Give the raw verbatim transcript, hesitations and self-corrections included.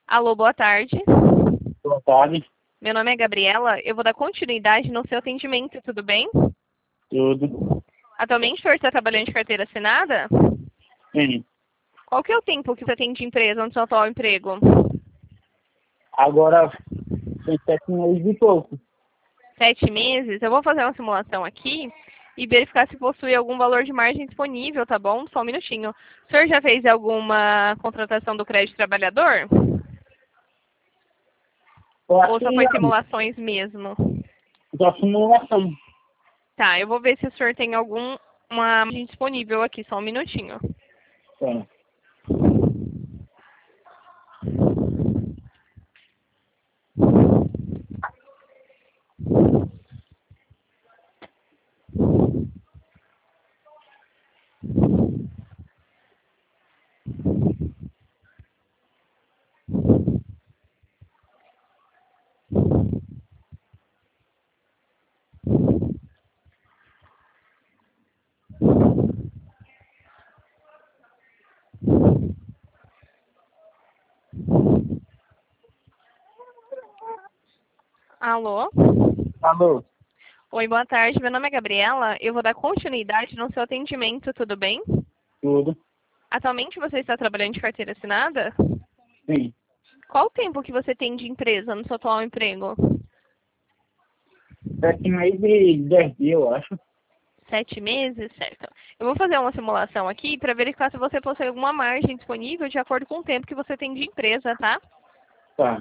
Alô, boa tarde. Boa tarde. Meu nome é Gabriela. Eu vou dar continuidade no seu atendimento, tudo bem? Tudo. Atualmente o senhor está trabalhando de carteira assinada? Sim. Qual que é o tempo que você tem de empresa no seu atual emprego? Agora tem sete meses e pouco. Sete meses? Eu vou fazer uma simulação aqui e verificar se possui algum valor de margem disponível, tá bom? Só um minutinho. O senhor já fez alguma contratação do crédito trabalhador? Eu acho Ou que só foi já, simulações mesmo? já simulação. Tá, eu vou ver se o senhor tem alguma margem disponível aqui, só um minutinho. É. Alô? Alô? Oi, boa tarde. Meu nome é Gabriela. Eu vou dar continuidade no seu atendimento, tudo bem? Tudo. Atualmente você está trabalhando de carteira assinada? Sim. Qual o tempo que você tem de empresa no seu atual emprego? Sete meses e dez dias, eu acho. Sete meses? Certo. Eu vou fazer uma simulação aqui para verificar se você possui alguma margem disponível de acordo com o tempo que você tem de empresa, tá? Tá.